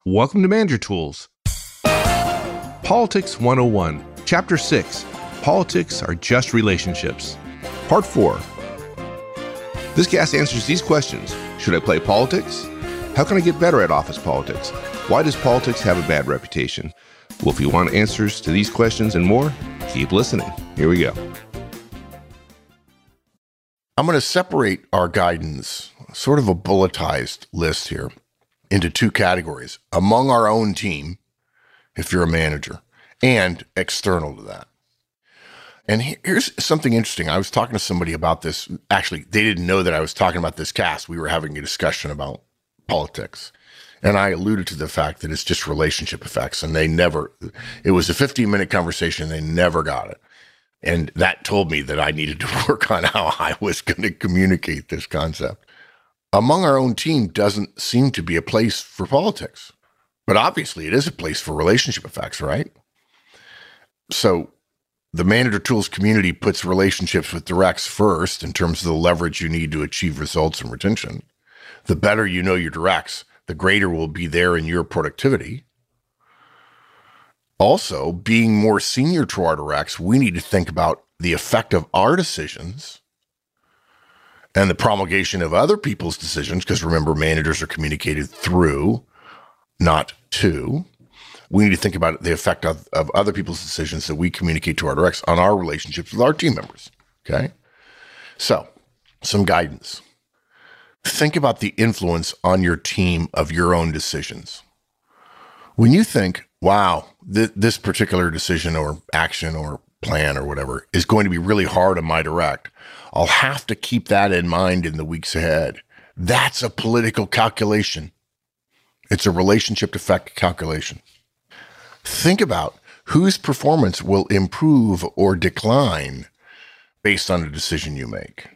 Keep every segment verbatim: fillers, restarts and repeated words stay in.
Welcome to Manager Tools. Politics one oh one, Chapter six, Politics Are Just Relationships. Part four. This cast answers these questions. Should I play politics? How can I get better at office politics? Why does politics have a bad reputation? Well, if you want answers to these questions and more, keep listening. Here we go. I'm going to separate our guidance, sort of a bulletized list here, into two categories. Among our own team, if you're a manager, and external to that. And here's something interesting. I was talking to somebody about this. Actually, they didn't know that I was talking about this cast. We were having a discussion about politics. And I alluded to the fact that it's just relationship effects. And they never, it was a fifteen minute conversation. They never got it. And that told me that I needed to work on how I was going to communicate this concept. Among our own team doesn't seem to be a place for politics, but obviously it is a place for relationship effects, right? So the Manager Tools community puts relationships with directs first in terms of the leverage you need to achieve results and retention. The better you know your directs, the greater will be there in your productivity. Also, being more senior to our directs, we need to think about the effect of our decisions and the promulgation of other people's decisions, because remember, managers are communicated through, not to. We need to think about the effect of, of other people's decisions that we communicate to our directs on our relationships with our team members, okay? So, some guidance. Think about the influence on your team of your own decisions. When you think, wow, th- this particular decision or action or plan or whatever is going to be really hard on my direct, I'll have to keep that in mind in the weeks ahead. That's a political calculation. It's a relationship effect calculation. Think about whose performance will improve or decline based on a decision you make.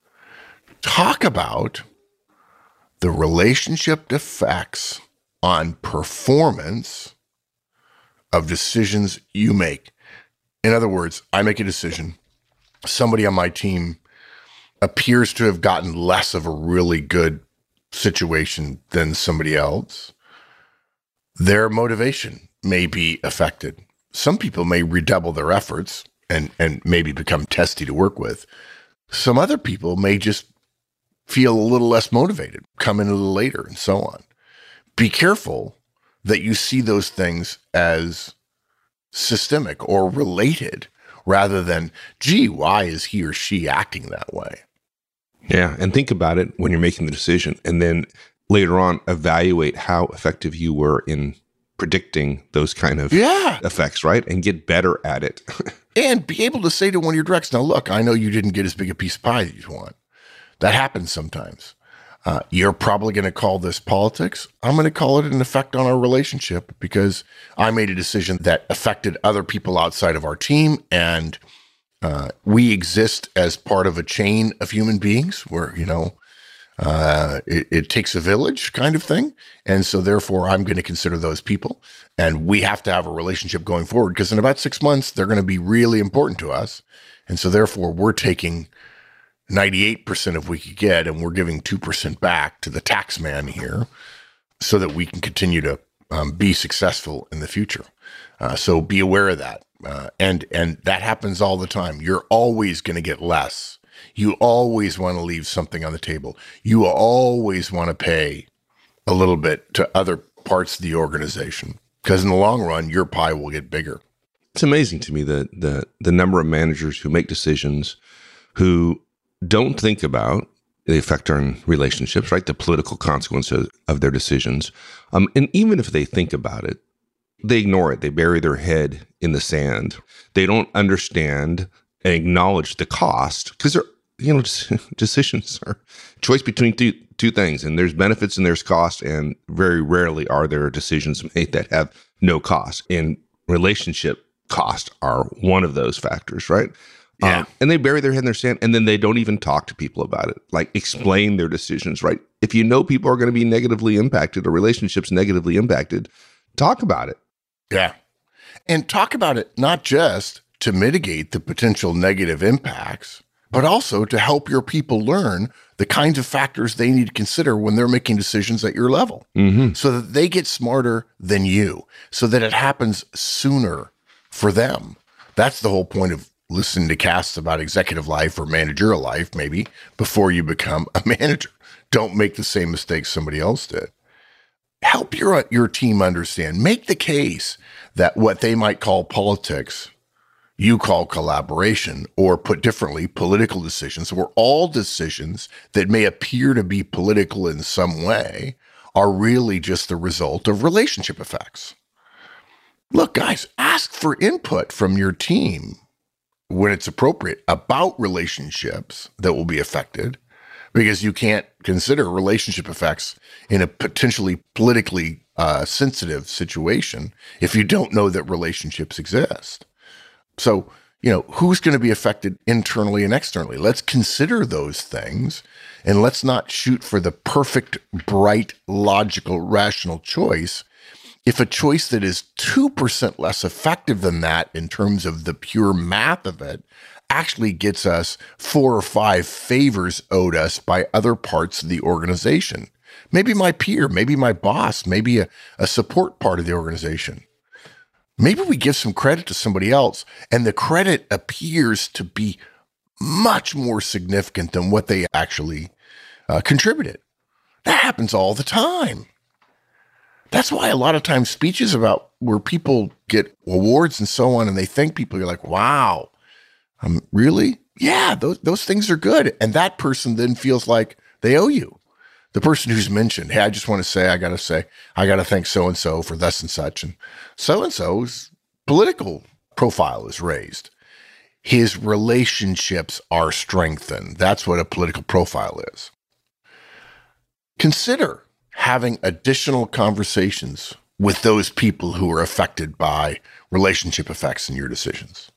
Talk about the relationship effects on performance of decisions you make. In other words, I make a decision. Somebody on my team appears to have gotten less of a really good situation than somebody else. Their motivation may be affected. Some people may redouble their efforts and, and maybe become testy to work with. Some other people may just feel a little less motivated, come in a little later, and so on. Be careful that you see those things as systemic or related rather than, gee, why is he or she acting that way? Yeah, and think about it when you're making the decision, and then later on evaluate how effective you were in predicting those kind of yeah. effects, right? And get better at it. And be able to say to one of your directs, now look, I know you didn't get as big a piece of pie as you want. That happens sometimes. Uh, you're probably going to call this politics. I'm going to call it an effect on our relationship because I made a decision that affected other people outside of our team. And uh, we exist as part of a chain of human beings where, you know, uh, it, it takes a village kind of thing. And so therefore I'm going to consider those people, and we have to have a relationship going forward because in about six months, they're going to be really important to us. And so therefore we're taking ninety-eight percent of we could get, and we're giving two percent back to the tax man here so that we can continue to um, be successful in the future. Uh, so be aware of that. Uh, and, and that happens all the time. You're always going to get less. You always want to leave something on the table. You always want to pay a little bit to other parts of the organization because in the long run, your pie will get bigger. It's amazing to me the the the number of managers who make decisions who don't think about the effect on relationships, right? The political consequences of their decisions. Um, and even if they think about it, they ignore it. They bury their head in the sand. They don't understand and acknowledge the cost because they're, you know, decisions are choice between two, two things, and there's benefits and there's cost, and very rarely are there decisions made that have no cost. And relationship cost are one of those factors, right? Yeah. Um, and they bury their head in their sand, and then they don't even talk to people about it, like explain their decisions, right? If you know people are going to be negatively impacted or relationships negatively impacted, talk about it. Yeah. And talk about it not just to mitigate the potential negative impacts, but also to help your people learn the kinds of factors they need to consider when they're making decisions at your level, mm-hmm. so that they get smarter than you, so that it happens sooner for them. That's the whole point of listening to casts about executive life or managerial life, maybe, before you become a manager. Don't make the same mistakes somebody else did. Help your, your team understand. Make the case that what they might call politics, you call collaboration, or put differently, political decisions, or all decisions that may appear to be political in some way are really just the result of relationship effects. Look, guys, ask for input from your team when it's appropriate about relationships that will be affected, because you can't consider relationship effects in a potentially politically uh, sensitive situation if you don't know that relationships exist. So, you know, who's going to be affected internally and externally? Let's consider those things, and let's not shoot for the perfect, bright, logical, rational choice. If a choice that is two percent less effective than that in terms of the pure math of it actually gets us four or five favors owed us by other parts of the organization, maybe my peer, maybe my boss, maybe a, a support part of the organization. Maybe we give some credit to somebody else, and the credit appears to be much more significant than what they actually uh, contributed. That happens all the time. That's why a lot of times speeches about where people get awards and so on, and they thank people, you're like, wow, um, really? Yeah, those, those things are good. And that person then feels like they owe you. The person who's mentioned, hey, I just want to say, I got to say, I got to thank so-and-so for thus and such. And so-and-so's political profile is raised. His relationships are strengthened. That's what a political profile is. Consider having additional conversations with those people who are affected by relationship effects in your decisions.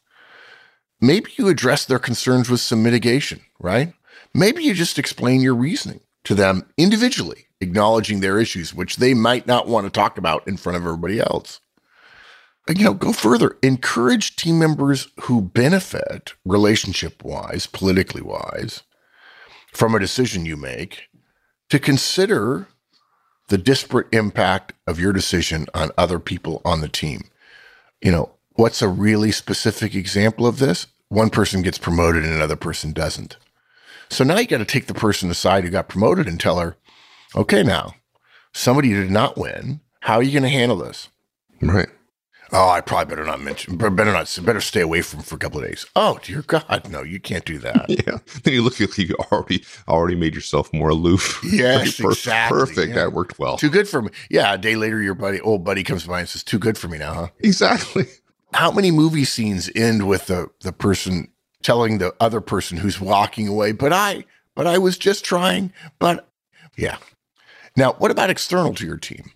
Maybe you address their concerns with some mitigation, right? Maybe you just explain your reasoning to them individually, acknowledging their issues, which they might not want to talk about in front of everybody else. And, you know, go further. Encourage team members who benefit relationship-wise, politically-wise, from a decision you make to consider the disparate impact of your decision on other people on the team. You know, what's a really specific example of this? One person gets promoted and another person doesn't. So now you got to take the person aside who got promoted and tell her, okay, now, somebody did not win. How are you going to handle this? Right. Oh, I probably better not mention, better not, better stay away from for a couple of days. Oh, dear God, no, you can't do that. Yeah. Then you look like you already already made yourself more aloof. Yes, per- exactly. Perfect. Yeah. That worked well. Too good for me. Yeah, a day later, your buddy, old buddy comes by and says, too good for me now, huh? Exactly. How many movie scenes end with the, the person telling the other person who's walking away, but I, but I was just trying, but yeah. Now, what about external to your team?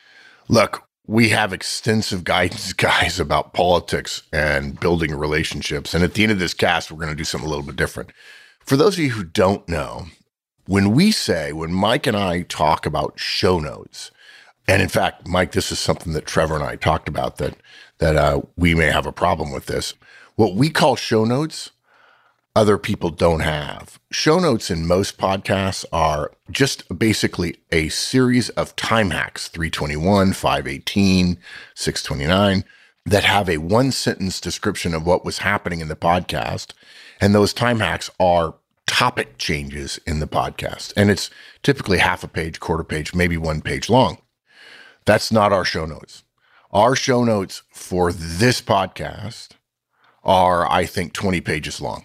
Look, we have extensive guidance, guys, about politics and building relationships. And at the end of this cast, we're going to do something a little bit different. For those of you who don't know, when we say, when Mike and I talk about show notes, and in fact, Mike, this is something that Trevor and I talked about, that, that uh, we may have a problem with this. What we call show notes, other people don't have. Show notes in most podcasts are just basically a series of time hacks, three twenty-one, five eighteen, six twenty-nine, that have a one-sentence description of what was happening in the podcast. And those time hacks are topic changes in the podcast. And it's typically half a page, quarter page, maybe one page long. That's not our show notes. Our show notes for this podcast are, I think, twenty pages long.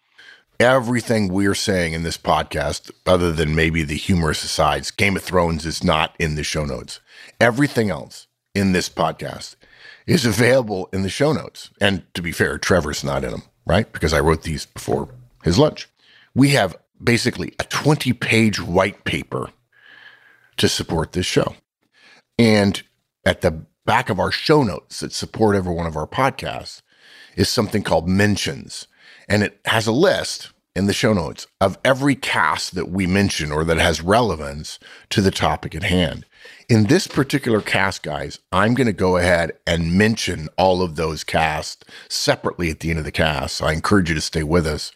Everything we're saying in this podcast, other than maybe the humorous asides, Game of Thrones is not in the show notes. Everything else in this podcast is available in the show notes. And to be fair, Trevor's not in them, right? Because I wrote these before his lunch. We have basically a twenty-page white paper to support this show. And at the back of our show notes that support every one of our podcasts is something called mentions. And it has a list in the show notes of every cast that we mention or that has relevance to the topic at hand. In this particular cast, guys, I'm going to go ahead and mention all of those casts separately at the end of the cast. So I encourage you to stay with us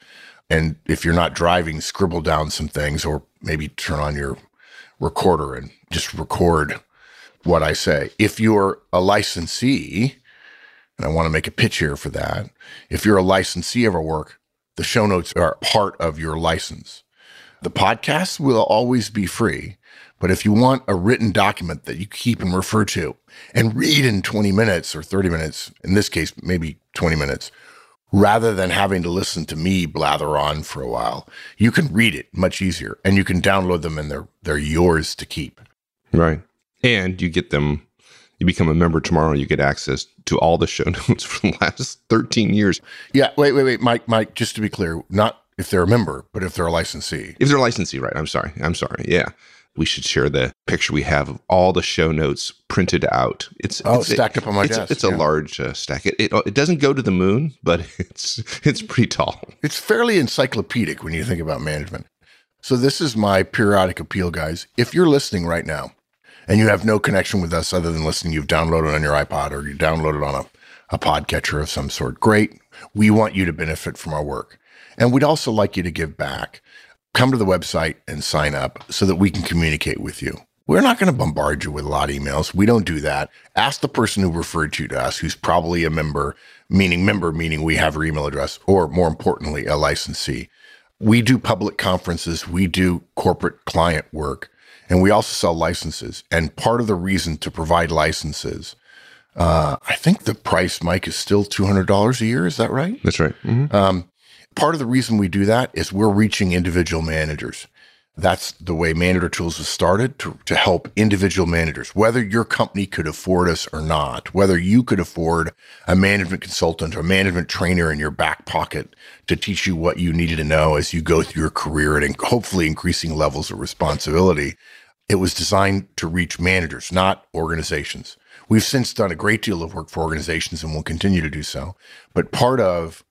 And if you're not driving, scribble down some things, or maybe turn on your recorder and just record what I say. If you're a licensee, and I want to make a pitch here for that, if you're a licensee of our work, the show notes are part of your license. The podcast will always be free, but if you want a written document that you keep and refer to and read in twenty minutes or thirty minutes, in this case, maybe twenty minutes, rather than having to listen to me blather on for a while, you can read it much easier, and you can download them, and they're they're yours to keep. Right. And you get them, you become a member tomorrow, you get access to all the show notes for the last thirteen years. Yeah, wait, wait, wait, Mike, Mike, just to be clear, not if they're a member, but if they're a licensee. If they're a licensee, right. I'm sorry. I'm sorry. Yeah. We should share the picture we have of all the show notes printed out. It's oh, it's, stacked it, up on my it's, desk. It's yeah. a large uh, stack. It, it it doesn't go to the moon, but it's it's pretty tall. It's fairly encyclopedic when you think about management. So this is my periodic appeal, guys. If you're listening right now and you have no connection with us other than listening, you've downloaded on your iPod or you downloaded on a, a podcatcher of some sort, great. We want you to benefit from our work. And we'd also like you to give back. Come to the website and sign up so that we can communicate with you. We're not going to bombard you with a lot of emails. We don't do that. Ask the person who referred you to us, who's probably a member, meaning member, meaning we have her email address, or more importantly, a licensee. We do public conferences. We do corporate client work, and we also sell licenses. And part of the reason to provide licenses, uh, I think the price, Mike, is still two hundred dollars a year. Is that right? That's right. Mm-hmm. Um, part of the reason we do that is we're reaching individual managers. That's the way Manager Tools was started, to, to help individual managers, whether your company could afford us or not, whether you could afford a management consultant or a management trainer in your back pocket to teach you what you needed to know as you go through your career and hopefully increasing levels of responsibility. It was designed to reach managers, not organizations. We've since done a great deal of work for organizations and will continue to do so. But part of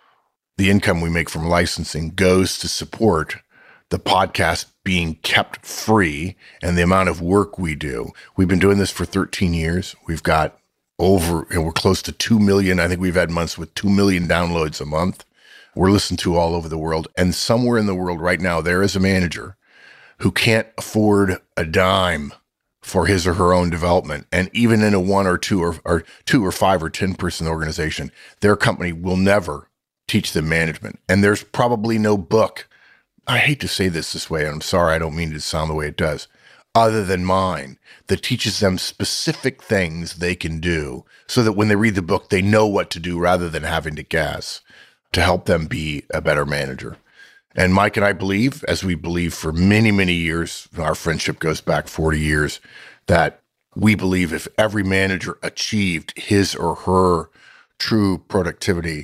the income we make from licensing goes to support the podcast being kept free and the amount of work we do. We've been doing this for thirteen years. We've got over, and we're close to two million. I think we've had months with two million downloads a month. We're listened to all over the world. And somewhere in the world right now, there is a manager who can't afford a dime for his or her own development. And even in a one or two or, or two or five or ten person organization, their company will never teach them management. And there's probably no book, I hate to say this this way, and I'm sorry, I don't mean it to sound the way it does, other than mine, that teaches them specific things they can do so that when they read the book, they know what to do rather than having to guess, to help them be a better manager. And Mike and I believe, as we believe for many, many years, our friendship goes back forty years, that we believe if every manager achieved his or her true productivity,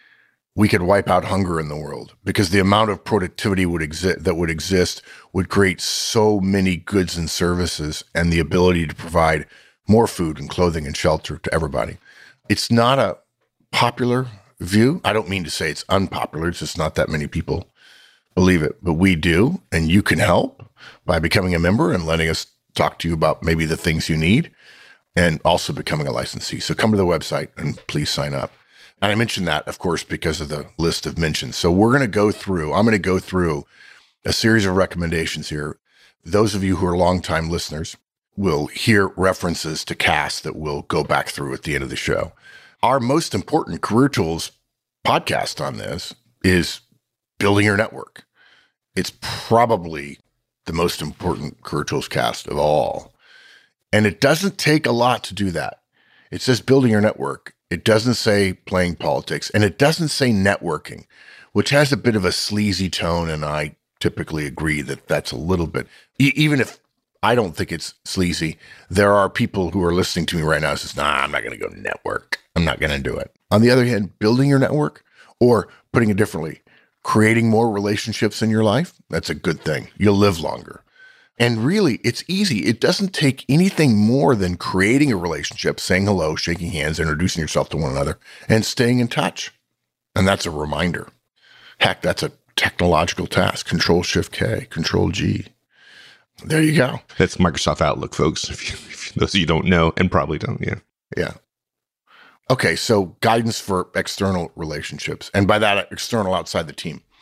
we could wipe out hunger in the world, because the amount of productivity would exist that would exist would create so many goods and services and the ability to provide more food and clothing and shelter to everybody. It's not a popular view. I don't mean to say it's unpopular. It's just not that many people believe it, but we do. And you can help by becoming a member and letting us talk to you about maybe the things you need, and also becoming a licensee. So come to the website and please sign up. And I mentioned that, of course, because of the list of mentions. So we're going to go through, I'm going to go through a series of recommendations here. Those of you who are longtime listeners will hear references to Cass that we'll go back through at the end of the show. Our most important Career Tools podcast on this is Building Your Network. It's probably the most important Career Tools cast of all. And it doesn't take a lot to do that. It says Building Your Network. It doesn't say playing politics, and it doesn't say networking, which has a bit of a sleazy tone. And I typically agree that that's a little bit, e- even if I don't think it's sleazy, there are people who are listening to me right now who says, nah, I'm not going to go network. I'm not going to do it. On the other hand, building your network, or putting it differently, creating more relationships in your life, that's a good thing. You'll live longer. And really, it's easy. It doesn't take anything more than creating a relationship, saying hello, shaking hands, introducing yourself to one another, and staying in touch. And that's a reminder. Heck, that's a technological task. Control Shift K, Control G. There you go. That's Microsoft Outlook, folks. If, you, if those of you don't know, and probably don't, yeah. Yeah. Okay, so guidance for external relationships. And by that, external outside the team.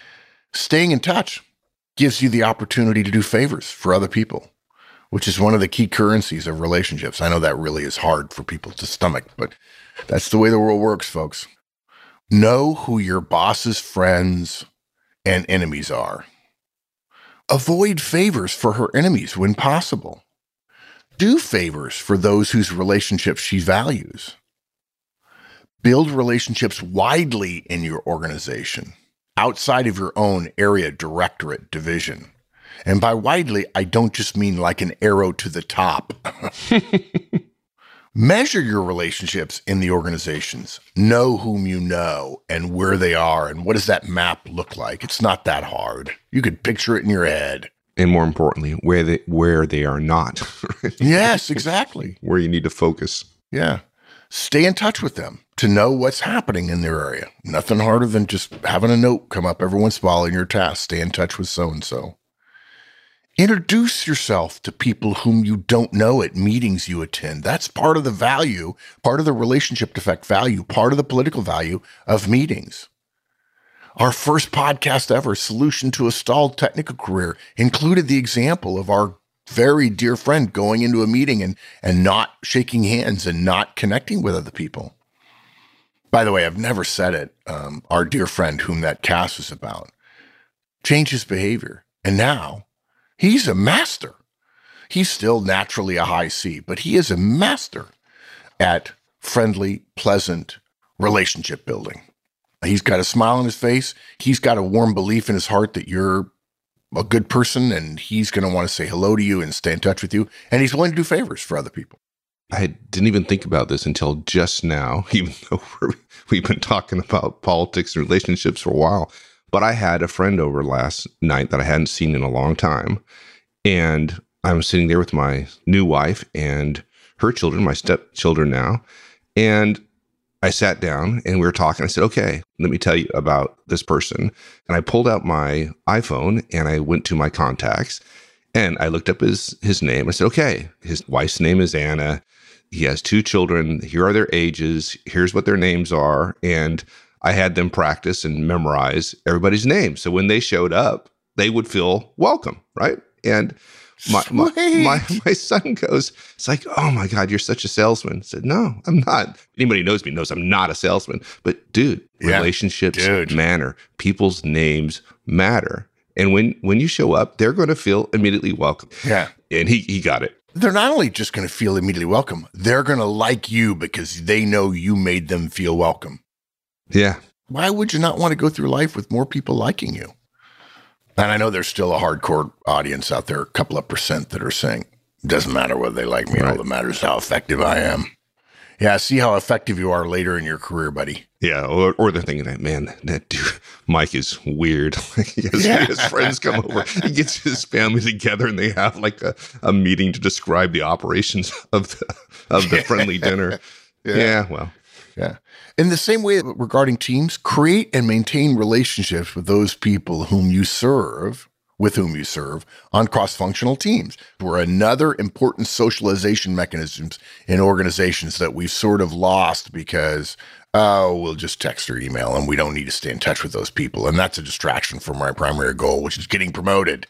Staying in touch gives you the opportunity to do favors for other people, which is one of the key currencies of relationships. I know that really is hard for people to stomach, but that's the way the world works, folks. Know who your boss's friends and enemies are. Avoid favors for her enemies when possible. Do favors for those whose relationships she values. Build relationships widely in your organization, outside of your own area, directorate, division. And by widely, I don't just mean like an arrow to the top. Measure your relationships in the organizations. Know whom you know and where they are and what does that map look like. It's not that hard. You could picture it in your head. And more importantly, where they where they are not. Yes, exactly. Where you need to focus. Yeah. Stay in touch with them to know what's happening in their area. Nothing harder than just having a note come up every once in a while in your task. Stay in touch with so-and-so. Introduce yourself to people whom you don't know at meetings you attend. That's part of the value, part of the relationship effect value, part of the political value of meetings. Our first podcast ever, Solution to a Stalled Technical Career, included the example of our very dear friend going into a meeting and, and not shaking hands and not connecting with other people. By the way, I've never said it. Um, our dear friend whom that cast was about changed his behavior. And now he's a master. He's still naturally a high C, but he is a master at friendly, pleasant relationship building. He's got a smile on his face. He's got a warm belief in his heart that you're a good person, and he's going to want to say hello to you and stay in touch with you. And he's willing to do favors for other people. I didn't even think about this until just now, even though we're, we've been talking about politics and relationships for a while. But I had a friend over last night that I hadn't seen in a long time. And I was sitting there with my new wife and her children, my stepchildren now. And I sat down and we were talking. I said, okay, let me tell you about this person. And I pulled out my iPhone and I went to my contacts and I looked up his, his name. I said, okay, his wife's name is Anna. He has two children. Here are their ages. Here's what their names are. And I had them practice and memorize everybody's name. So when they showed up, they would feel welcome, right? And my my, my my son goes, it's like, oh my God, you're such a salesman. I said, no, I'm not. Anybody who knows me knows I'm not a salesman. But dude, yeah, relationships dude. matter. People's names matter. And when when you show up, they're going to feel immediately welcome. Yeah. And he he got it. They're not only just going to feel immediately welcome, they're going to like you because they know you made them feel welcome. Yeah. Why would you not want to go through life with more people liking you? And I know there's still a hardcore audience out there, a couple of percent that are saying, it doesn't matter whether they like me, right. All that matters is how effective I am. Yeah, see how effective you are later in your career, buddy. Yeah, or, or they're thinking that, man, that dude, Mike is weird. he has, yeah. His friends come over, he gets his family together and they have like a, a meeting to describe the operations of the, of the friendly dinner. Yeah, yeah well. Yeah. In the same way regarding teams, create and maintain relationships with those people whom you serve, with whom you serve on cross-functional teams. We're another important socialization mechanisms in organizations that we've sort of lost because, oh, we'll just text or email and we don't need to stay in touch with those people. And that's a distraction from our primary goal, which is getting promoted.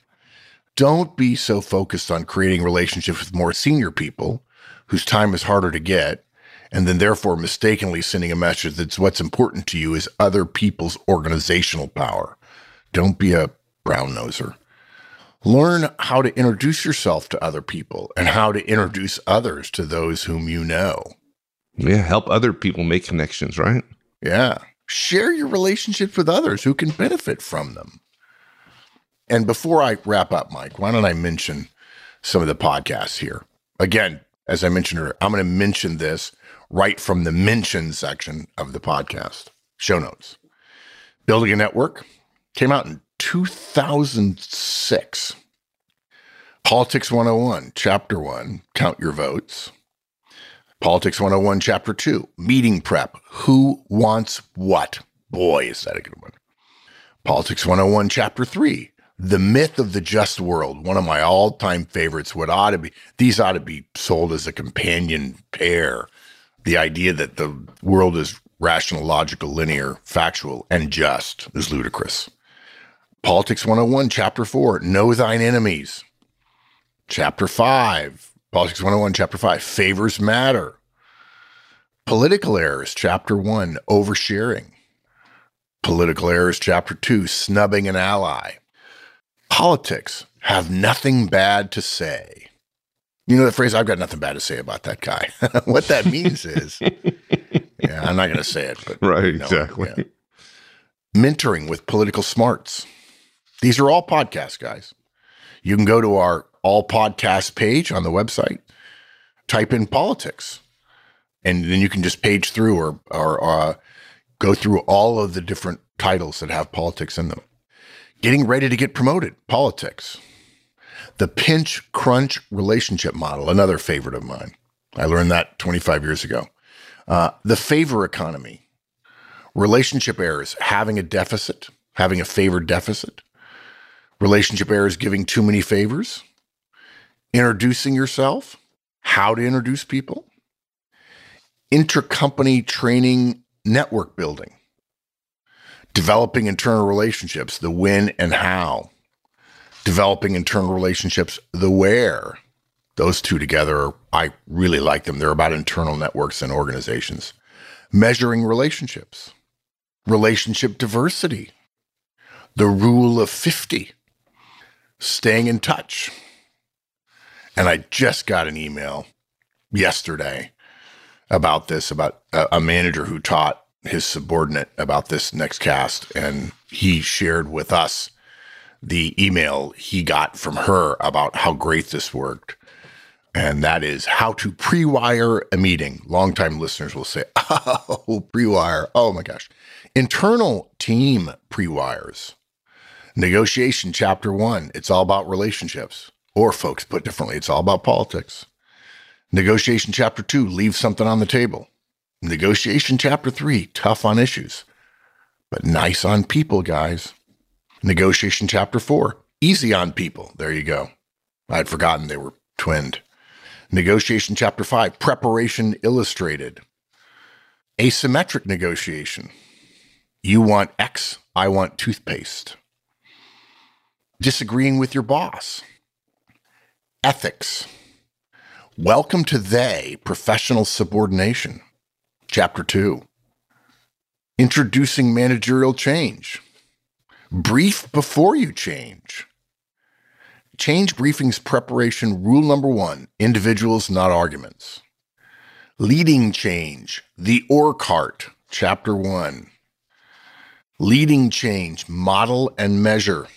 Don't be so focused on creating relationships with more senior people whose time is harder to get, and then therefore mistakenly sending a message that's what's important to you is other people's organizational power. Don't be a brown noser. Learn how to introduce yourself to other people and how to introduce others to those whom you know. Yeah, help other people make connections, right? Yeah. Share your relationships with others who can benefit from them. And before I wrap up, Mike, why don't I mention some of the podcasts here? Again, as I mentioned earlier, I'm going to mention this right from the mention section of the podcast. Show notes. Building a Network came out in two thousand six. Politics one oh one, Chapter one, Count Your Votes. Politics one oh one, Chapter two, Meeting Prep, Who Wants What? Boy, is that a good one. Politics one oh one, Chapter three, The Myth of the Just World, one of my all-time favorites. What ought to be, these ought to be sold as a companion pair. The idea that the world is rational, logical, linear, factual, and just is ludicrous. Politics one oh one, Chapter four, Know Thine Enemies. Chapter five, Politics one oh one, Chapter five, Favors Matter. Political Errors, Chapter one, Oversharing. Political Errors, Chapter two, Snubbing an Ally. Politics, Have Nothing Bad to Say. You know the phrase, I've got nothing bad to say about that guy. What that means is, yeah, I'm not going to say it. But right, you know, exactly. Yeah. Mentoring with Political Smarts. These are all podcasts, guys. You can go to our all podcast page on the website, type in politics, and then you can just page through or, or uh, go through all of the different titles that have politics in them. Getting ready to get promoted, politics. The pinch crunch relationship model, another favorite of mine. I learned that twenty-five years ago. Uh, the favor economy, relationship errors, having a deficit, having a favor deficit, relationship errors, giving too many favors, introducing yourself, how to introduce people, intercompany training, network building, developing internal relationships, the when and how, developing internal relationships, the where. Those two together, I really like them. They're about internal networks and organizations. Measuring relationships, relationship diversity, the rule of fifty, staying in touch. And I just got an email yesterday about this, about a, a manager who taught his subordinate about this next cast. And he shared with us the email he got from her about how great this worked. And that is how to pre-wire a meeting. Longtime listeners will say, oh, pre-wire. Oh my gosh. Internal team pre-wires. Negotiation, chapter one. It's all about relationships. Or folks, put differently, it's all about politics. Negotiation, chapter two. Leave something on the table. Negotiation, chapter three. Tough on issues, but nice on people, guys. Negotiation, chapter four. Easy on people. There you go. I'd forgotten they were twinned. Negotiation, chapter five. Preparation illustrated. Asymmetric negotiation. You want X, I want toothpaste. Disagreeing with your boss. Ethics. Welcome to they, professional subordination. Chapter two. Introducing managerial change. Brief before you change. Change briefings preparation rule number one, individuals, not arguments. Leading change, the org cart, chapter one. Leading change, model and measure.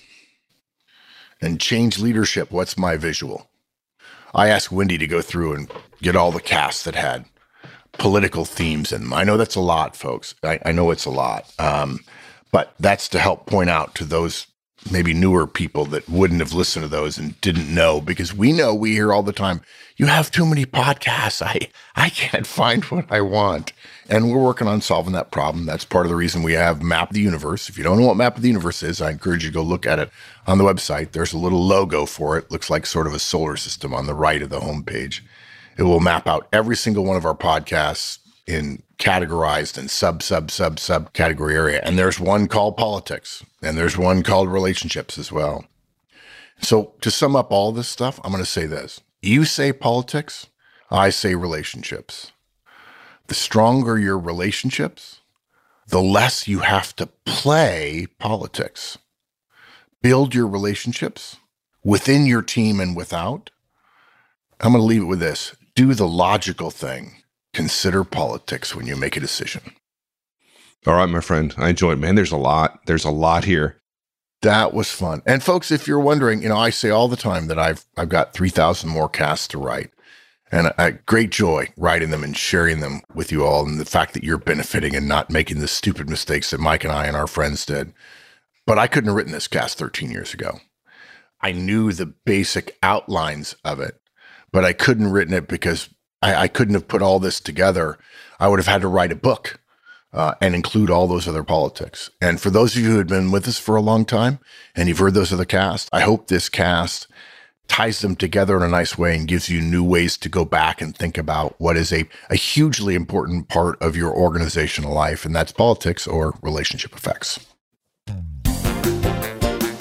And change leadership, what's my visual? I asked Wendy to go through and get all the casts that had political themes in them. I know that's a lot, folks. I, I know it's a lot. Um, but that's to help point out to those maybe newer people that wouldn't have listened to those and didn't know, because we know, we hear all the time, you have too many podcasts. I, I can't find what I want. And we're working on solving that problem. That's part of the reason we have Map of the Universe. If you don't know what Map of the Universe is, I encourage you to go look at it on the website. There's a little logo for it. Looks like sort of a solar system on the right of the homepage. It will map out every single one of our podcasts in categorized and sub, sub, sub, sub category area. And there's one called politics, and there's one called relationships as well. So to sum up all this stuff, I'm going to say this. You say politics, I say relationships. The stronger your relationships, the less you have to play politics. Build your relationships within your team and without. I'm going to leave it with this. Do the logical thing. Consider politics when you make a decision. All right, my friend. I enjoyed it, man. There's a lot. There's a lot here. That was fun. And folks, if you're wondering, you know, I say all the time that I've I've got three thousand more casts to write. And I great joy writing them and sharing them with you all, and the fact that you're benefiting and not making the stupid mistakes that Mike and I and our friends did. But I couldn't have written this cast thirteen years ago. I knew the basic outlines of it, but I couldn't have written it because I, I couldn't have put all this together. I would have had to write a book uh, and include all those other politics. And for those of you who have been with us for a long time and you've heard those other casts, I hope this cast ties them together in a nice way and gives you new ways to go back and think about what is a, a hugely important part of your organizational life, and that's politics or relationship effects.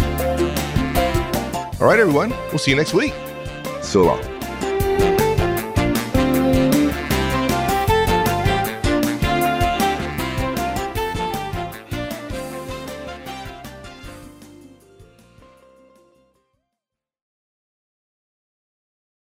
All right, everyone. We'll see you next week. So long.